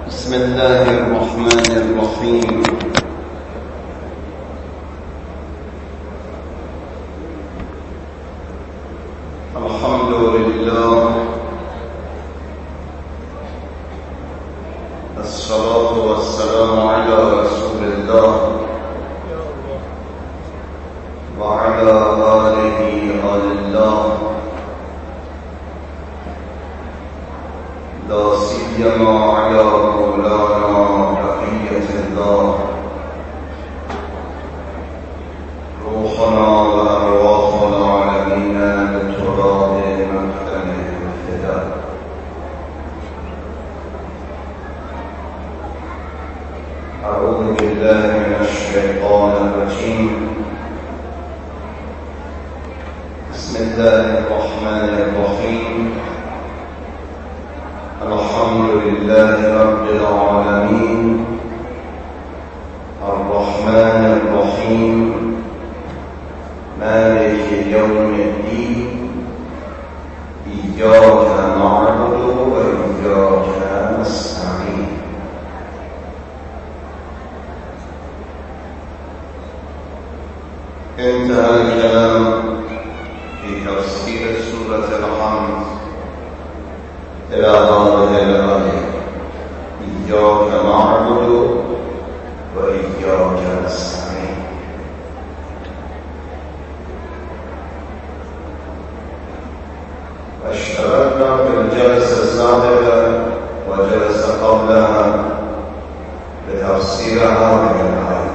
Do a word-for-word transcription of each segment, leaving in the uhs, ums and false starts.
بسم الله الرحمن الرحيم. الحمد لله، الصلاة والسلام على رسول الله وعلى آله آل الله، لا سيما على مولانا بقية الله، روحنا وأرواح العالمين بالتراب مقتنع الفداء. أعوذ بالله من الشيطان الرجيم. بسم الله الرحمن الرحيم. الحمد لله رب العالمين، الرحمن الرحيم، مالك يوم الدين، إياك نعبد وإياك نستعين. انتهى الكلام في تفسير سورة الحمد إلى هذه الآية: إياك نعبد وإياك نستعين. واشتركنا في الجلسة السابقة وجلسة قبلها بتفسير هذه الآية: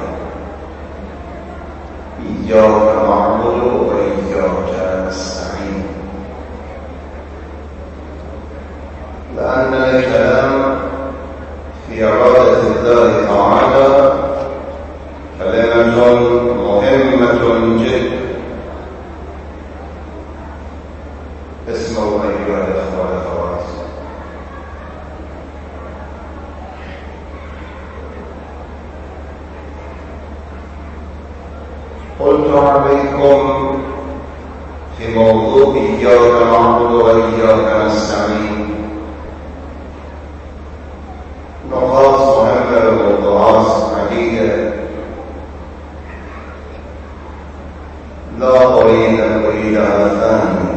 إياك نعبد وإياك نستعين، لأن الكلام في عبادة الله تعالى كلمة مهمة جدا. اسمعوا أيها الأخوة والأخوات، قلت عليكم في موضوع إياك نعبد وإياك نستعين نقاط مهمة وموضوعات عديدة، لا أريد أن أريدها ثانية،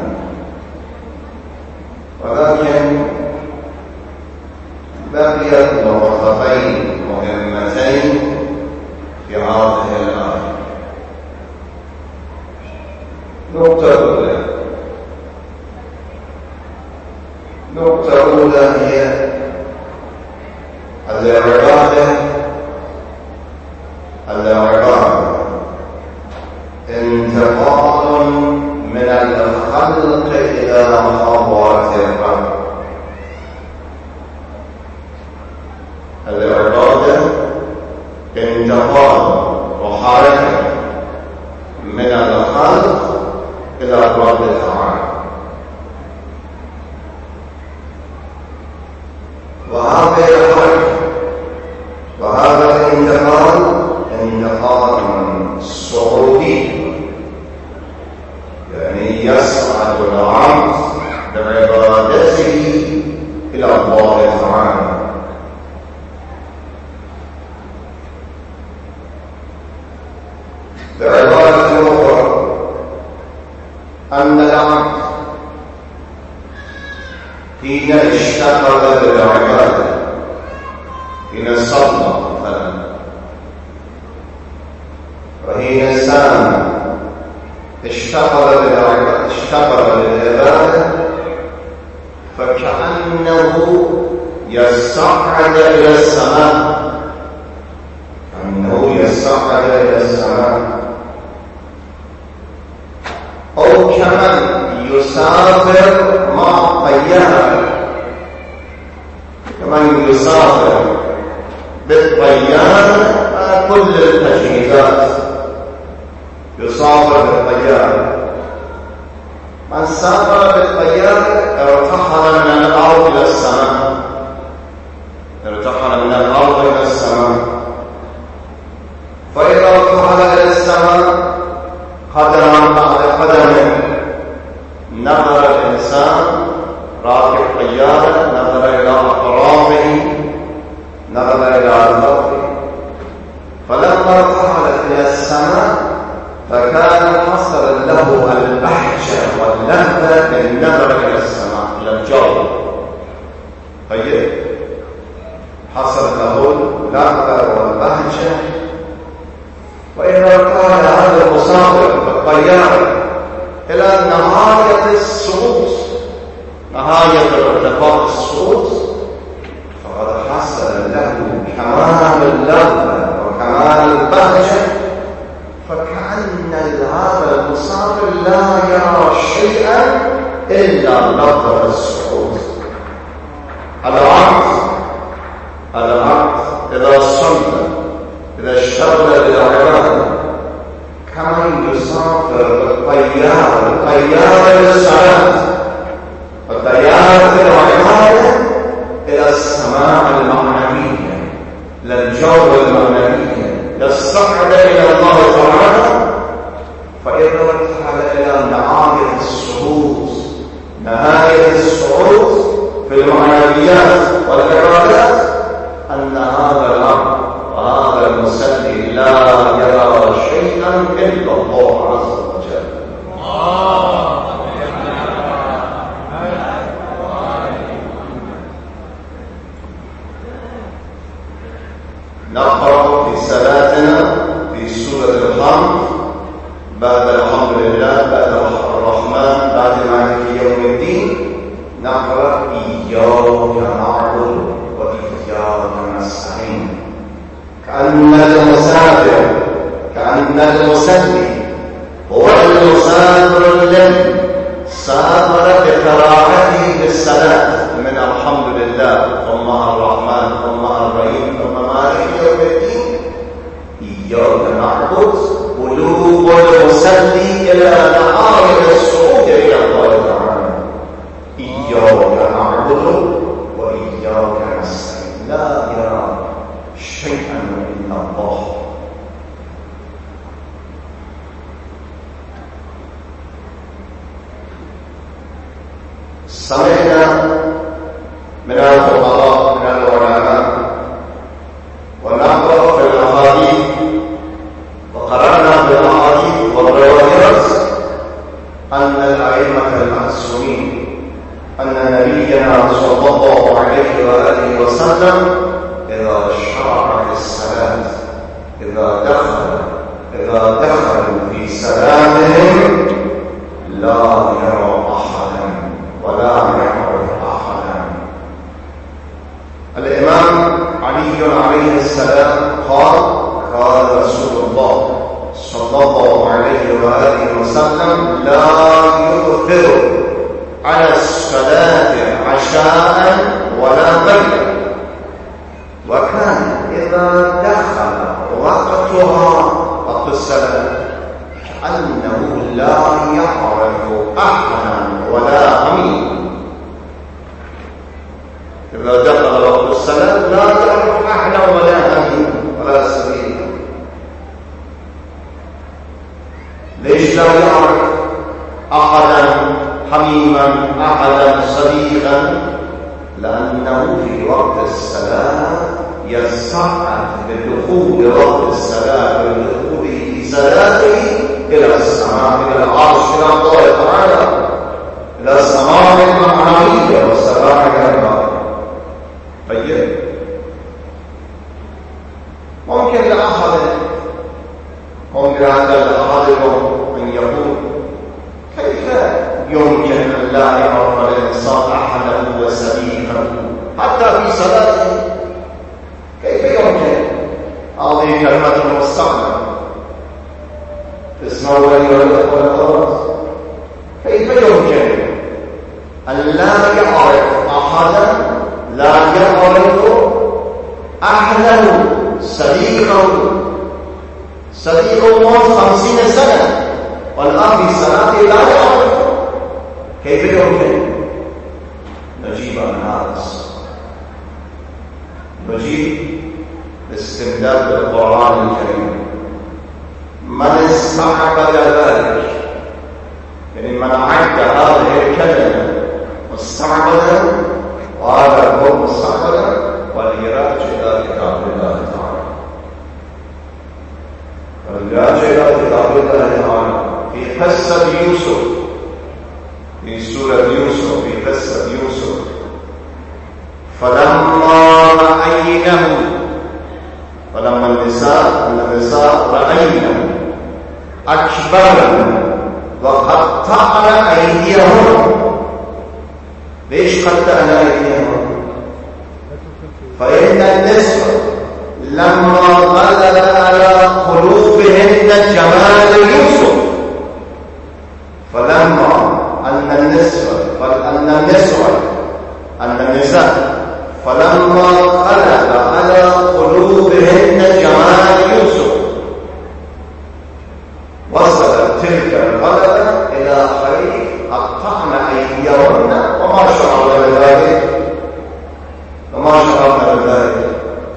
ولكن بقيت نقطتين مهمتين في هذه الآية. نقطة أولى نقطة أولى هي العبادة العبادة انتقال من الخلق إلى خطوات الرب. العبادة انتقال وحركة من الخلق إلى الرب تعالى، وهذه الحركة وهذا الانتقال انتقال صعودي، يعني يصعد العبد بعبادته إلى الله تعالى. بعبارة أخرى أن العبد حين اشتغل بالعبادة، حين صلى مثلا وحين سام اشتغل بالعبادة اشتغل بالعبادة فكأنه يصعد إلى السماء، كأنه يصعد إلى السماء، أو كمن يسافر مع طيارة، كمن يسافر بالطيارة على كل التجهيزات، يسافر بالطيارة. من سافر بالطيارة ارتحل من الأرض إلى السماء، ارتحل من الأرض إلى السماء، فإذا ارتحل إلى السماء قدما بعد قدم نظر الإنسان راكب طيارة، نظر إلى أطرافه طيب حصل له اللذة والبهجة. وإذا كان هذا المسافر في الطيارة إلى نهاية الصعود، نهاية ارتفاع الصعود، فقد حصل له كمال اللذة وكمال البهجة، فكأن هذا المسافر لا يرى شيئا إلا لذة الصعود. العقل العقل إذا صلى، إذا اشتغل بالعبادة، كما يسافر بالطيارة الطيارة للصلاة، الطيارة بالعبادة إلى السماء المعنوية، للجو المعنوية، للصعد إلى الله تعالى. فإذا ارتحل إلى نهاية الصعود، نهاية الصعود في المعنويات والعبادات، أن هذا الأمر وهذا المصلي لا يرى شيئا إلا الله عز وجل. نقرأ في صلاتنا في سورة الحمد بعد الحمد لله، بعد الرحمن، بعد مالك يوم الدين، نقرأ إياك نعبد وإياك نستعين. كأن المسافر، كأن المصلي هو المسافر الذي سافر بقراءته بالصلاة من الحمد لله ثم الرحمن ثم الرحيم ثم مالك يوم الدين. إياك نعبد، قلوب المصلي إلى نهاية الصعود إلى الله تعالى. إياك نعبد وإياك نستعين، لا يرى شيئا إلا الله. سمعنا من الفقهاء من العلماء ونقرأ في الأحاديث وقرأنا في الأحاديث والروايات أن الأئمة المعصومين، أن نبينا صلى الله عليه وآله وسلم إذا شرع في الصلاة، إذا دخل إذا دخلوا في صلاتهم لا يرى أحدا ولا يعرف أحدا. الإمام علي عليه السلام قال: قال رسول الله صلى الله عليه وآله وسلم: لا يؤثر على الصلاة عشاء ولا ليلا. وكان إذا دخل وقتها، وقت الصلاة، كأنه لا يعرف أحدا ولا أمين. إذا دخل وقت الصلاة لا يعرف أحدا ولا أمين ولا سبيلا. ليش لا يعرف أحدا حميما، أحدا صديقا؟ لأنه في وقت الصلاة يسعد بدخول وقت الصلاة بدخوله في صلاته إلى السماء، إلى العرش، إلى الله تعالى، إلى السماء المعنوية والسماء الأرضية. طيب، ممكن لأحد ممكن عند أحدكم أن يقول: كيف يمكن أن لا يعرف الإنسان أحدا وصديقا حتى في صلاته؟ كيف يمكن؟ هذه كلمة مستعملة، اسمعوا أيها الأخوة الأخوات، كيف يمكن أن لا يعرف أحدا، لا يعرف أحدا صديقا صديق موت خمسين سنة والآن في صلاته لا يعرف؟ كيف يمكن؟ نجيب عن هذا السؤال، نجيب باستمداد القرآن الكريم. من استعبد ذلك، يعني من عد هذه الكلمة مستعبدا، وهذا هو مستعبدا، وليراجع إلى كتاب الله تعالى، وليراجع إلى كتاب الله تعالى في قصة يوسف، في سورة يوسف، في قصة يوسف. فلما رأينه، فلما النساء النساء رأينه أكبرن وقطعن أيديهن. ليش قطعن أيديهن؟ فإن النسوة لما غلب على قلوبهن جمال يوسف، فلما أن النسوة فأن النسوة أن النساء فلما غلب على قلوبهن جمال يوسف وصلت تلك الغلبة إلى حيث قطعن أيديهن وما شعرنا بذلك وما شعرنا بذلك.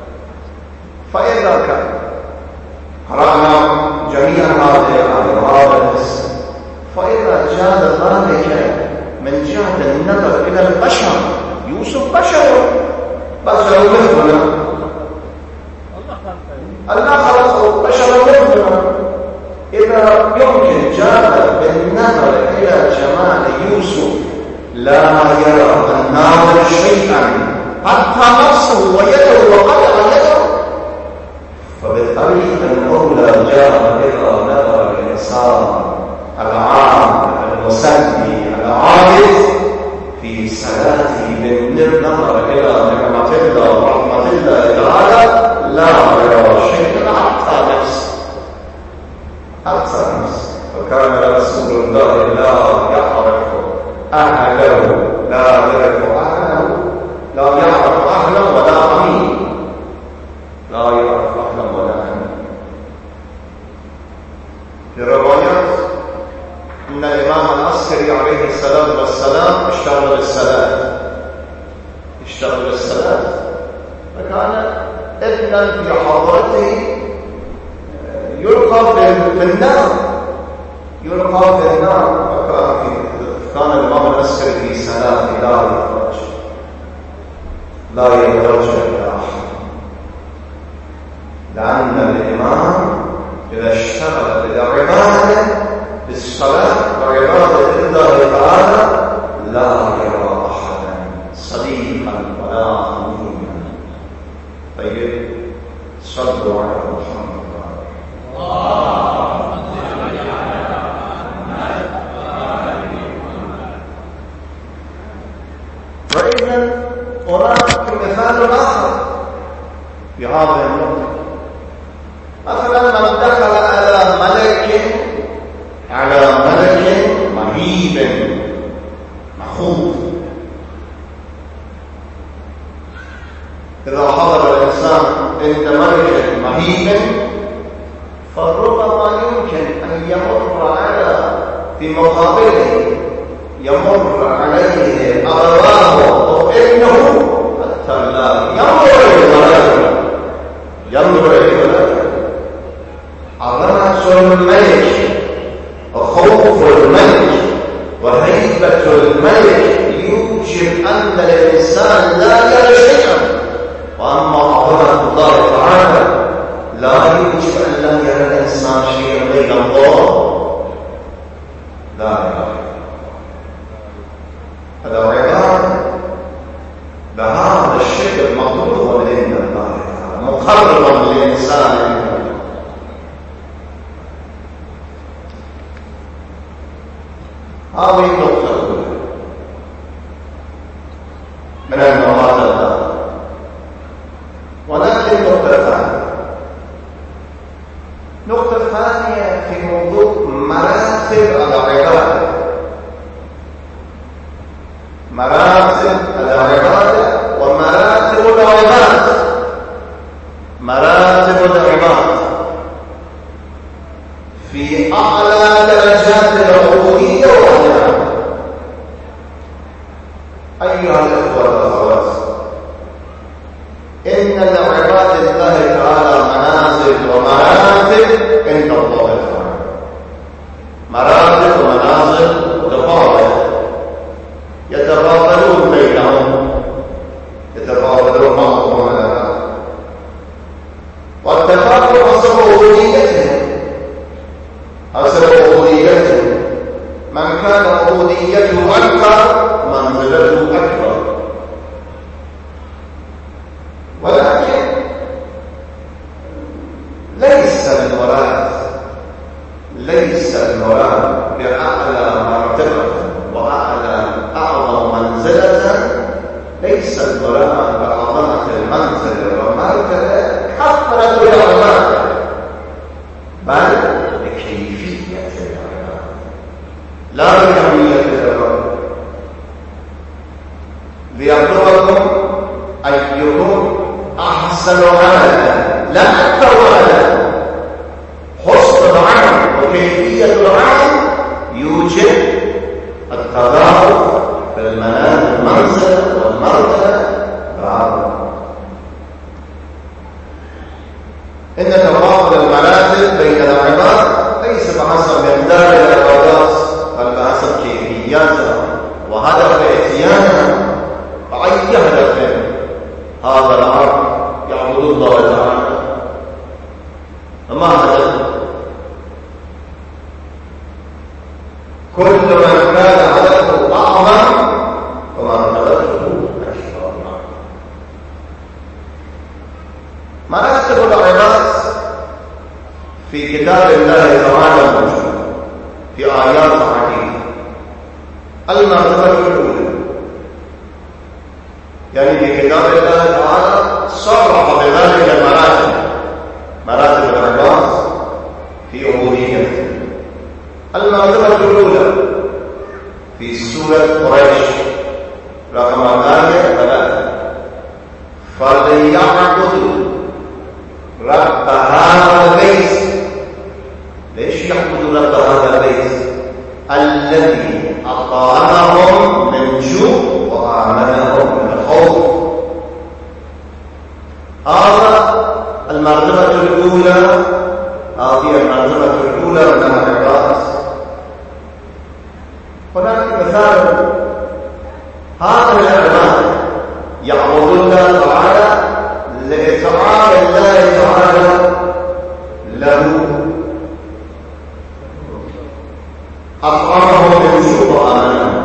فإذا كان قرأنا جميع هذه الآيات وهذا القصة، فإذا جاء ذلك من جهة النظر إلى البشر، يوسف بشر بشر مثلنا، الله خلقه بشر مثلنا. إذا يمكن جاء بالنظر إلى جمال يوسف لا يرى الناظر شيئا حتى نفسه ويده وقدر يده، فبالطريق الأولى جاء إذا نظر الإنسان العام المسلي العارف في صلاته بالنظر إلى نعمة الله ورحمة الله تعالى لا يرى شيئا حتى نفسه حتى نفسه. وكان رسول الله لا يعرف أهله لا يعرف أهله لا يعرف أهلا ولا أمين، لا يعرف أهلا ولا أمين. في الروايات إن الإمام العسكري عليه الصلاة والسلام اشتغل الصلاة اشتغل الصلاة فكان ابنا في حضرته يلقى في النار يلقى في النار فكان الإمام العسكري في صلاة لا يخرج لا يخرج إلى أحد، لأن الإمام إذا اشتغل بالعبادة بالصلاة وعبادة الله تعالى لا يرى أحدا صديقا ولا حميما. طيب صلوا على محمد. وإذا هناك مثال آخر في هذه النقطة. مثلا من دخل على ملك على ملك مهيب مخوف، إذا حضر الإنسان عند ملك مهيب فربما يمكن أن يمر على في مقابله يمر عليه أبواه أو ابنه حتى لا ينظر إليه ينظر إليه. عظمة الملك وخوف الملك وهيبة الملك يوجب أن الإنسان لا يرى شيئا، وأما عظمة الله تعالى لا يوجب أن لا يرى الإنسان شيئا غير الله. لا يرى. هذا عبارة بهذا الشكل مطلوب لنا الله تعالى مقربا للإنسان. هذه النقطة الأولى من المرات الثانية. ولكن النقطة الثانية النقطة الثانية في موضوع مراتب العبادة مراتب العبادة ومراتب العباد. مراتب العباد في أعلى درجات العبودية والنعمة. أيها الأخوة والأخوات، إن لعباد الله تعالى منازل ومراتب عند الله تعالى، مراتب ومنازل متفاضلة يتفاضلون بينهم يتفاضلون بعضهم على بعض، والتفاضل حسب عبوديتهم حسب عبوديته. من كان عبوديته أكبر منزلته أكبر، ليست مراء بعظمة المنزل والمرتبة كثرة العبادة، بل بكيفية العبادة لا بكمية العبادة. ليبلوكم أيكم أحسن عملا، لا أكثر عملا. حسن العمل وكيفية العمل يوجد التضافر في المنازل المنزل والمرتبة بعض. إن تفاضل المنازل بين العباد ليس بحسب مقدار العبادات بل بحسب كيفياتها وهدف اتيانها. فأي هدف هذا العبد يعبد الله تعالى، فما هدفه؟ كل من كان هدفه أعظم فمرتبته أكبر. مراتب العباد في كتاب الله تعالى موجودة في آيات عديدة. المرتبة الأولى يعني في كتاب الله تعالى صرح بذلك المراتب، مراتب العباد في عبوديته. المرتبة الأولى في سورة قريش رقم آية ثلاثة، فليعبدوا رب هذا البيت. ليش يعبدوا رب هذا البيت؟ الذي أطعمهم من جوع وآمنهم من الخوف. هذا المرتبة الأولى، هذه المرتبة الأولى من العباد. هناك مثال، هذا العباد يعبد الله تعالى لإطعام الله تعالى له، أطعمه من جوع وآمنه.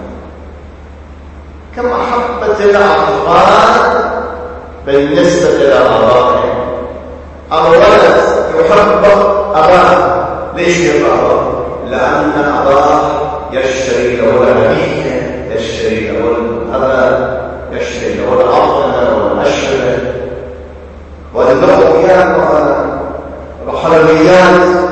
كم أحبة الأطفال بالنسبة إلى آبائهم. الولد يحب أباه. ليش يحب أباه؟ لأن أباه يشتري له الهدية، يشتري له الهبل، يشتري له العطنة والأشربة واللقيات والحلويات.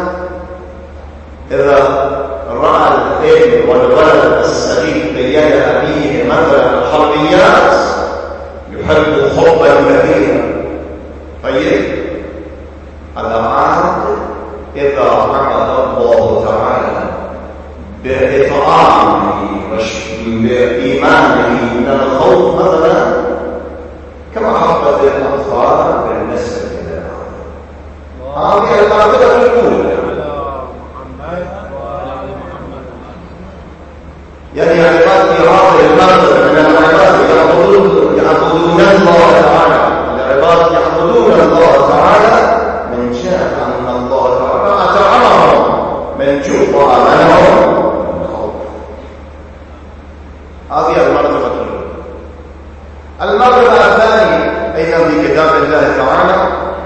إذا رأى الابن والولد الصغير بيد أبيه مثلا الحلويات يحب حبا كثيرا. طيب العبد إذا عبد الله تعالى بإطعامه بإيمانه من الخوف مثلا كما حبت الأطفال بالنسبة لنا. هذه المرتبة الأولى. يعني عباد في هذه المرتبة من العباد يعبدون يعبدون الله تعالى. العباد يعبدون الله تعالى من جهة أن الله تعالى أطعمهم من جوع وآمنهم من خوف. هذه المرتبة الأولى. المرتبة الثانية أيضا في كتاب الله تعالى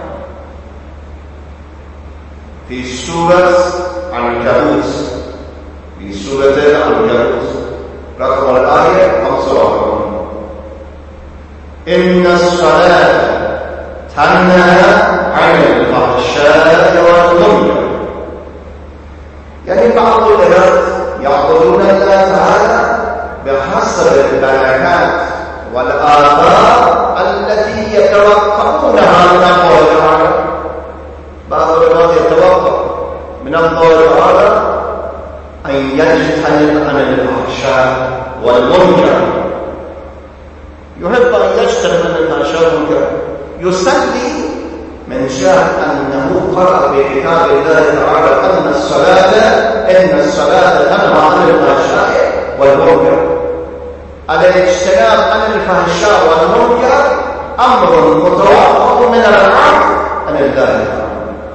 في سورة العنكبوت، في سورة العنكبوت رقم الآية خمسة وأربعين، إن الصلاة تنهى عن الفحشاء والمنكر. يعني بعض الناس يعبدون الله تعالى بحسب البركات والآثار التي يتوقعونها من الله تعالى. بعض الناس يتوقع من الله تعالى أن يجتنب عن الفحشاء والمنكر، يحب أن يجتنب عن الفحشاء والمنكر، يصلي من جهة أنه قرأ بكتاب الله تعالى أن الصلاة إن الصلاة تنهى عن الفحشاء والمنكر. الاجتناب عن الفحشاء والمنكر أمر متوقف من العبد عن الله تعالى.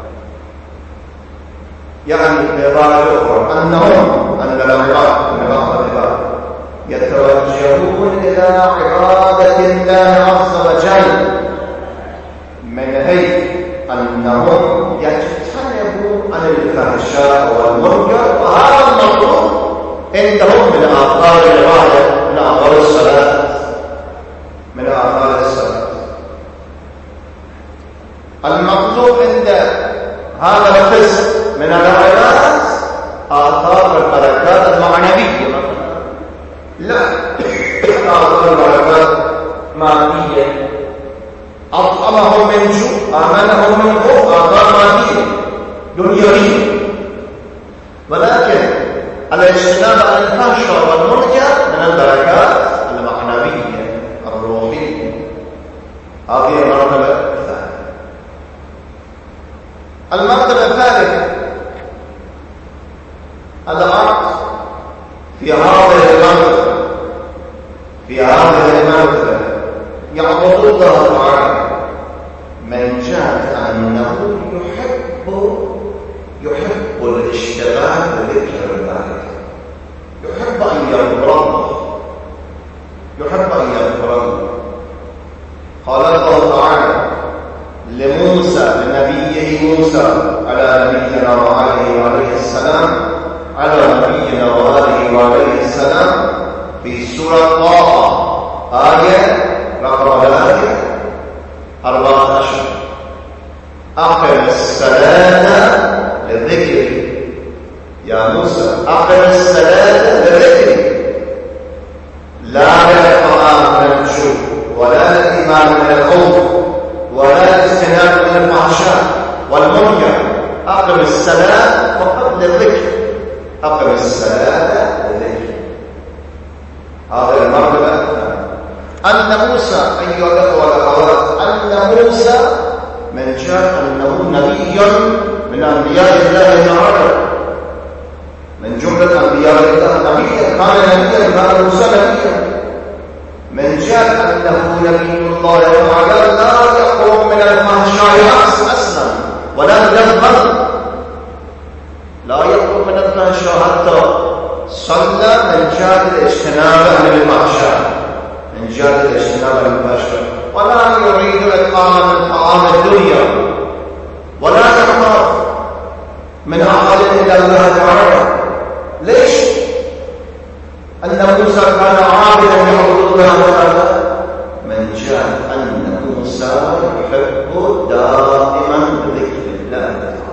يعني بعبارة أخرى أنهم أن العباد من بعض العباد يتوجهون إلى عبادة الله عز وجل من حيث أنهم يجتنبوا عن الفحشاء والمنكر، وهذا المطلوب عندهم من آثار العبادة، من آثار الصلاة. من آثار السلف. المطلوب عند هذا القسم من العبادات آثار البركات المعنوية مثلا، لا آثار البركات مادية، أطعمهم من جوع آمنهم من خوف، آثار مادية دنيوية. ولكن الاجتناب عن الفحشاء والمنكر من البركات المعنوية الروحية. هذه المرتبة الثانية. المرتبة الثالثة العبد في هذه المرتبة في هذه المرتبة يعبد الله تعالى من جهة أنه يحب يحب الاشتغال بذكر الله، يحب أن يغفر الله، يحب أن يغفر الله. قال الله تعالى لموسى لنبيه موسى على نبينا وعليه وعليه السلام على نبينا وعليه وعليه السلام في سورة طه آية رقم أربعة عشر: أقم الصلاة للذكر. يا موسى أقم الصلاة للذكر، لا للطعام من الجوع ولا للإيمان من الخوف ولا الاجتناب من الفحشاء والمنكر. أقم الصلاة فقط للذكر، أقم الصلاة للذكر. هذا المرتبة الثانية. أن موسى أيها الأخوة والأخوات، أن موسى من جهة أنه نبي من أنبياء الله تعالى، من جملة أنبياء الله، نبيا كان نبيا، كان موسى نبيا. من جهة أنه نبي الله تعالى لا يقوم من الفحشاء أصلا ولا من الظلم، لا يقوم من الفحشاء حتى صلى من جهة الاجتناب عن الفحشاء، من جهة الاجتناب عن الفحشاء، ولا يريد إطعام من طعام الدنيا، ولا يخاف من أحد إلا الله تعالى. ليش؟ أن موسى كان عابدا يعبد الله تعالى من جهة أن موسى يحب دائما بذكر الله تعالى.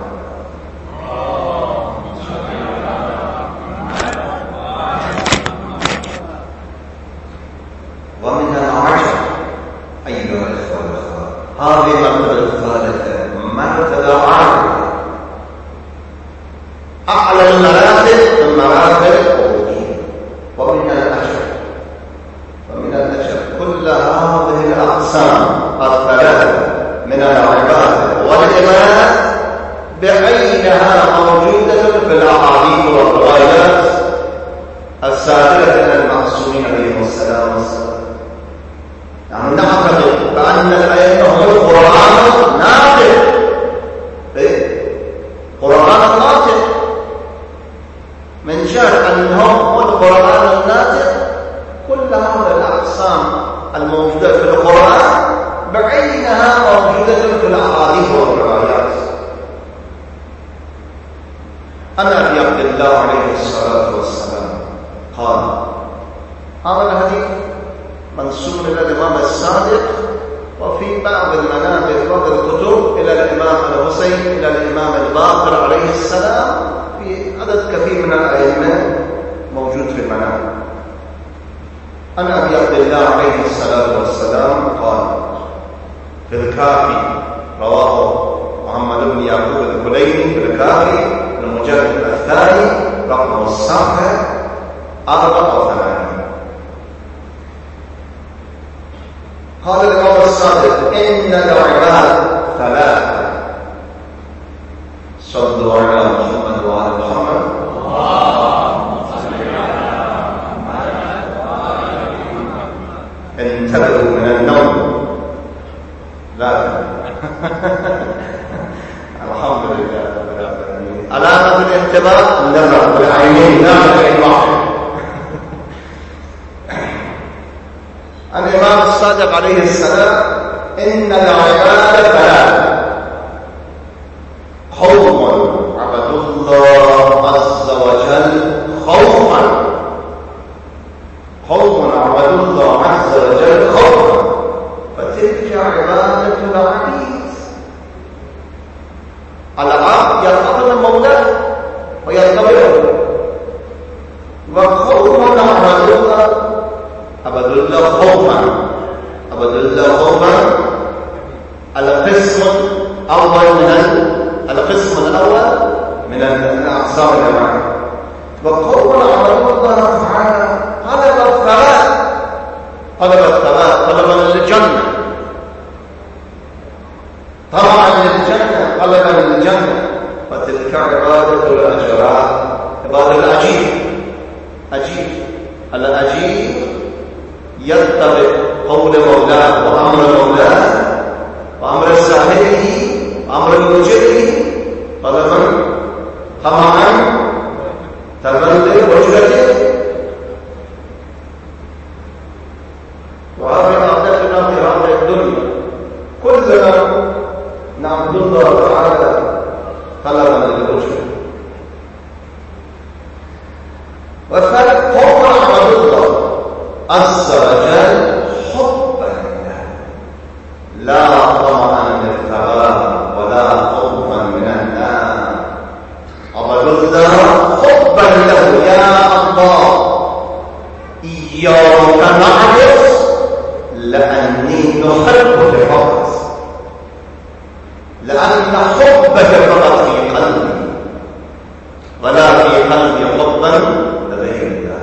ومن العجب أيها الأخوة والأخوات، هذه المرتبة الثالثة مرتبة عالية، أعلى المراتب المراتب الأولية. ومن الأجل ومن الأجل كل هذه الأقسام الثلاثة من العبادة والعبادة بعينها موجودة في الأحاديث والروايات السابقة إلى المعصومين عليهم السلام والسلام. يعني نعتقد بأن الآية هو القرآن ناطق، قرآن ناطق، من جهة أنهم هو القرآن الناطق. كل هذه الأقسام الموجودة في القرآن بعينها موجودة في الأحاديث والروايات. عن أبي عبد الله عليه الصلاة والسلام قال، هذا الحديث منسوب إلى الإمام الصادق، وفي بعض المنابر بعض الكتب إلى الإمام الحسين إلى الإمام الباقر عليه السلام، في عدد كثير من الأئمة موجود في المنابر. عن أبي عبد الله عليه الصلاة والسلام قال في الكافي، رواه محمد بن يعقوب الكليني في الكافي المجلد الثاني رقم الصفحة أربعة وثمانين. قال الإمام الصادق: إن العباد ثلاثة. صلوا على محمد وعلى محمد. انتبهوا من النوم. لا الحمد لله رب العالمين. علامة الانتباه النظر بالعينين، لا بالعين واحد. الإمام الصادق عليه السلام: إن العباد ثلاثة: خوف عبد الله عز وجل خوفا، خوف عبد الله عز وجل خوفا، الله خوفا. القسم الأول من القسم الأول من الأقسام الجماعية. وقول عبد الله تعالى طلب الثبات، طلب الثبات، طلبا للجنة، طمعا للجنة، طلبا للجنة. فتلك عبادة الأجراء، عبادة الأجيب. أجيب الأجيب يتبع قول مولاه وأمر مولاه وأمر صاحبه وأمر مجده، طلبا طمعا تبلغ وجهته. وهذا أهدافنا في هذه الدنيا، كلنا نعبد الله تعالى طلبا للوجه. والثالث خوف عبد الله عز وجل حبا له، لا طمعا للثواب ولا خوفا من النار. عبد الله حبا له، يا الله إياك نعبد لأني نحبك فقط، لأن حبك فقط في قلبي، ولا في قلبي حبا لغير الله.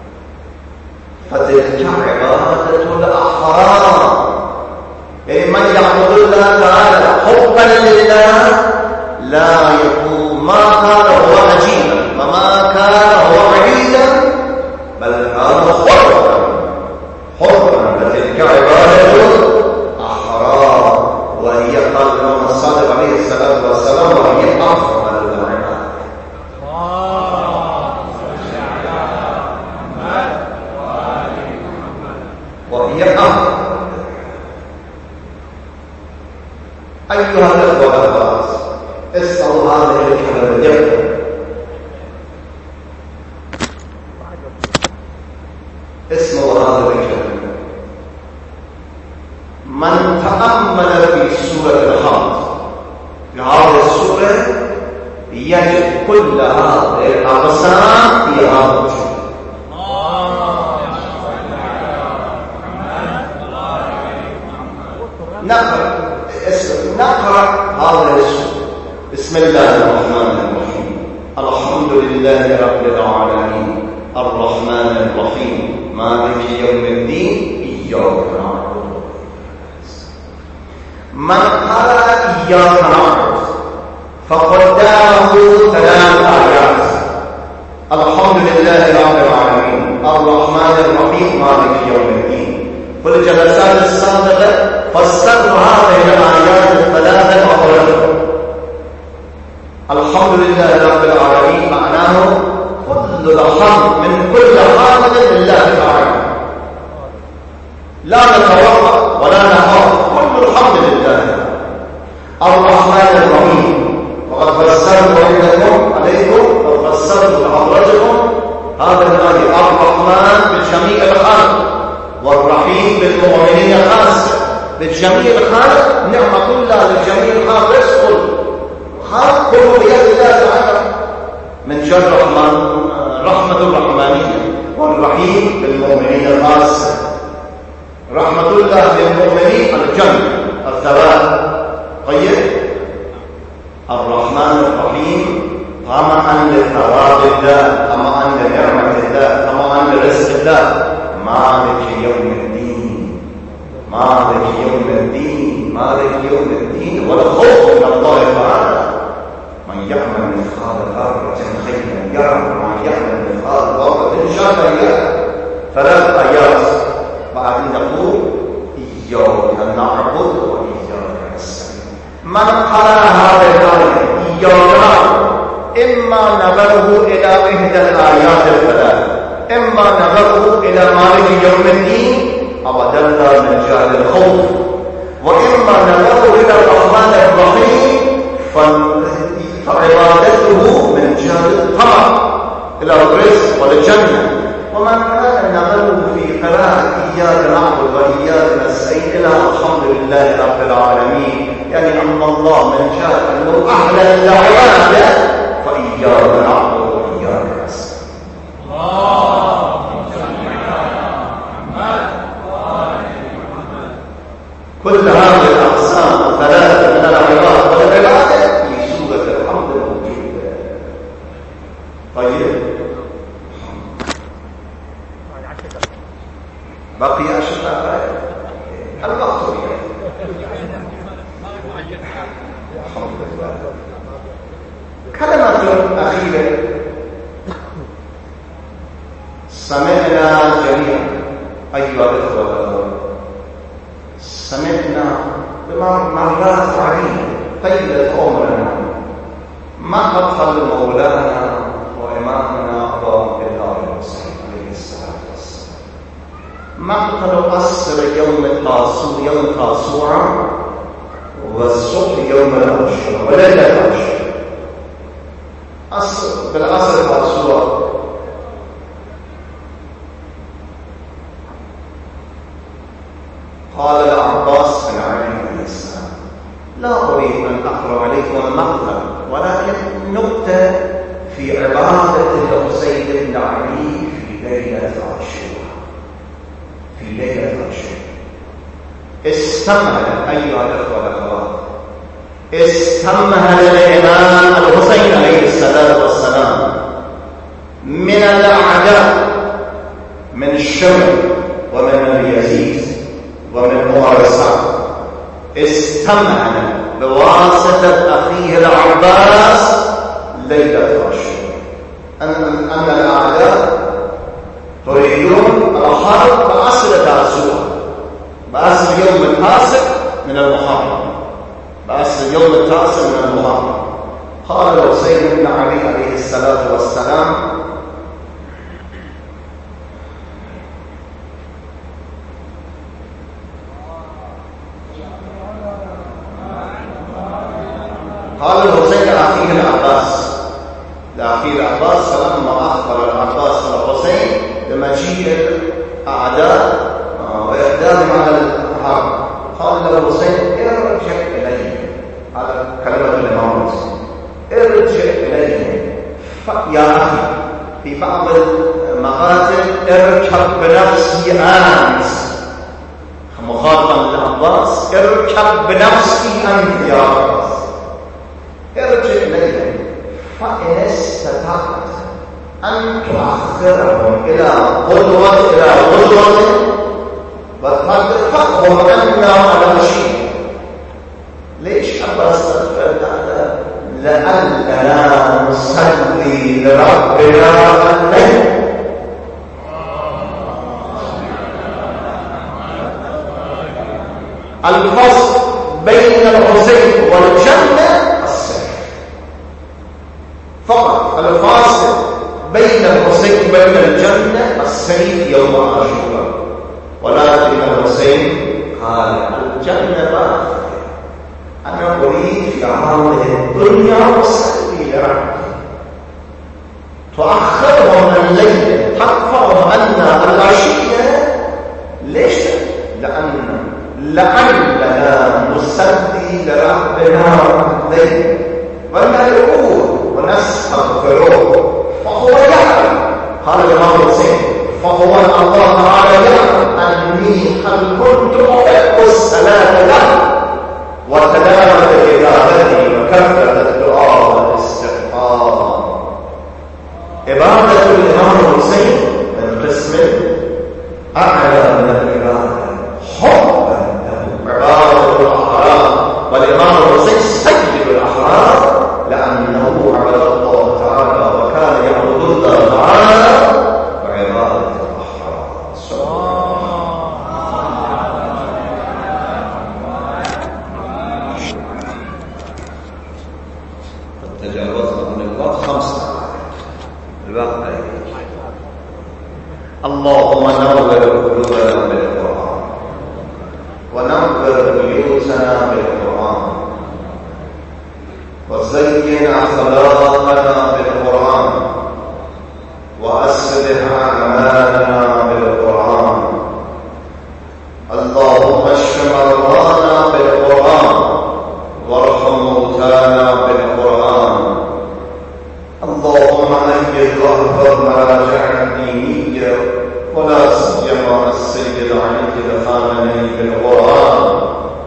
فتلك عبادة الأحرار، يعني من يعبد الله تعالى حبا لله لا يكون ما كان هو عجيبا وما كان هو عبيدا، بل كان حرا حرا. فتلك عبادة الأحرار، وهي قال الإمام الصادق عليه الصلاة والسلام وهي أفضل العبادة. وهي أفضل. أيها الأخوة والأخوات، اسألوا هذه الكلمة اليوم، اسمعوا هذه الكلمة. من تأمل في سورة الحمد، في هذه السورة يجد كل هذه الأقسام في هذا السورة. نقرأ نقرأ هذا السورة. بسم الله الرحمن الرحيم. الحمد لله رب العالمين الرحمن الرحيم مالك يوم الدين إياك نعبد. من قرأ إياك نعبد فقدامه ثلاث آيات: الحمد لله رب العالمين الرحمن الرحيم مالك يوم الدين. في الجلسات السابقة فسرت هذه الآيات الثلاثة أولا. الحمد لله رب العالمين معناه كل الحمد من كل حامد لله تعالى، لا نتوقع ولا نخاف، كل الحمد لله. الرحمن الرحيم، وقد فسرت لكم عليكم وفسرت لحضرتكم هذا الآية: الرحمن بجميع الخلق والرحيم بالمؤمنين خاصة. بالجميع الخلق نعمة كلها للجميع الخلق، رزق خلق كله بيد الله تعالى من جد الرحمن، رحمة الرحمانية. والرحيم بالمؤمنين خاصة، رحمة الله للمؤمنين الجنة الثواب. طيب، الرحمن الرحيم طمعا لثواب الله، طمعا لنعمة الله، طمعا لرزق الله. مالك يوم الدين، مالك يوم الدين، مالك يوم الدين. ولا خوف من الله تعالى. من يعمل مثقال ذرة خيرا يره، ومن يعمل مثقال ذرة شرا يره. ثلاث آيات بعدين يقول: إياك نعبد وإياك نستعين. من قرأ هذه الآية إياك، إما نظره إلى إحدى الآيات الثلاث، إما نظره إلى مالك يوم الدين أبدا من جهل الخوف، وإما نظره إلى الرحمن الرحيم فعبادته من جهل الطمع إلى الرزق والجنة. ومن كان نظره في قراءة إياك نعبد وإياك نستعين إلى الحمد لله رب العالمين، يعني أن الله من جهل أنه أحلى العبادة فإياك نعبد وإياك نستعين. كل هذه الأقسام الثلاثة من العبادة والعبادة في سورة الحمد موجودة. طيب بقي عشر دقائق هل بقي الحمد لله. كلمة أخيرة سمعنا جميعا أيها الأخوة، سمعنا بمرات عديدة طيلة عمرنا مقتل مولانا وإمامنا أبا عبد الله الحسين عليه الصلاة والسلام، مقتل أسر يوم التاسوع يوم التاسوع والصبح يوم العاشوراء وليلة العاشوراء. أصل بالأصل التاسوع قال العباس بن علي عليه السلام: لا أريد أن أقرأ عليكم المقتل، ولكن نكتة في عبادة الحسين بن علي في ليلة عاشوراء. في ليلة عاشوراء استمهل أيها الأخوة والأخوات، استمهل الإمام الحسين عليه الصلاة والسلام من الأعداء، من الشمر ومن اليزيد ومن مؤرسات، استمهل بواسطة أخيه العباس ليلة عاشوراء أن أن الأعداء تريدون الحرب بأصل التاسوع، بأصل يوم التاسع من المحرم، بأصل يوم التاسع من المحرم. قال الحسين بن علي عليه الصلاة والسلام: قال الحسين لأخيه العباس لأخيه العباس فلما أخبر العباس الحسين بمجيء الأعداء وإقدامهم على الحرب، قال له الحسين: ارجع إليهم. هذا كلمة الإمام الحسين: ارجع إليهم يا أخي. في بعض المقاتل: اركب بنفسي أنت، مخاطبا للعباس: اركب بنفسي أنت يا عباس، ارجع إليهم، فإن استطعت أن تؤخرهم إلى غدوة إلى غدوة وتدفعهم أننا على شيء. ليش عباس تفعل هذا؟ لأننا نصلي لربنا الليل. الفصل بين الحسين والجنة السيف فقط، الفاصل بين الحسين وبين الجنة السيف يوم عاشوراء. ولكن الحسين قال: الجنة باقية، أنا أريد في هذه الدنيا أصلي لربي. تؤخرهم الليل، تدفعهم عنا العشية. ليش؟ لأن لعلنا نصلي لربنا الليل وندعوه ونستغفره، فهو يعلم. قال الإمام الحسين: فهو الله تعالى يعلم أني هل كنت أحب الصلاة له وتلاوة عبادتي وكثرة الدعاء والاستغفار. عبادة الإمام الحسين من قسم أعلى من العبادة حبا له، عبادة الأحرار، والإمام الحسين سيد الأحرار لأنه عبد الله تعالى وكان يعبد الله تعالى وعبادة الأحرار. تجاوزنا من الوقت خمسة الباقي. اللهم نور قلوبنا بالقرآن ونور بيوتنا بالقرآن وزين أخلاقنا بالقرآن وأصلح أعمالنا بالقرآن. اللهم اشف مرضانا بالقرآن وارحم موتانا بالقرآن. اللهم أيد واحفظ مراجعنا الدينية ولا سيما السيد علي الخامنئي بالقرآن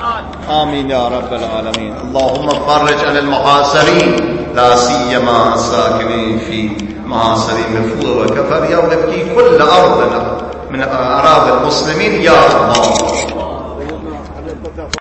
آمين يا رب العالمين. اللهم فرج عن المحاصرين، لا سيما الساكنين في محاصر مفوض وكفر، يا ونبكي كل أرضنا من أراضي المسلمين يا الله.